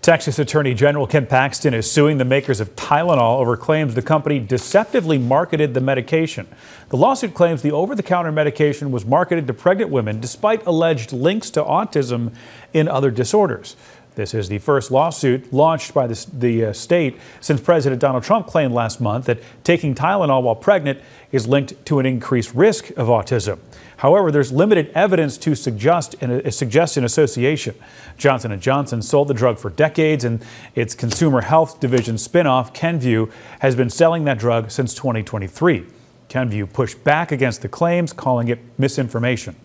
Texas Attorney General Ken Paxton is suing the makers of Tylenol over claims the company deceptively marketed the medication. The lawsuit claims the over-the-counter medication was marketed to pregnant women despite alleged links to autism in other disorders. This is the first lawsuit launched by the state since President Donald Trump claimed last month that taking Tylenol while pregnant is linked to an increased risk of autism. However, there's limited evidence to suggest an association. Johnson & Johnson sold the drug for decades, and its consumer health division spinoff, Kenvue, has been selling that drug since 2023. Kenvue pushed back against the claims, calling it misinformation.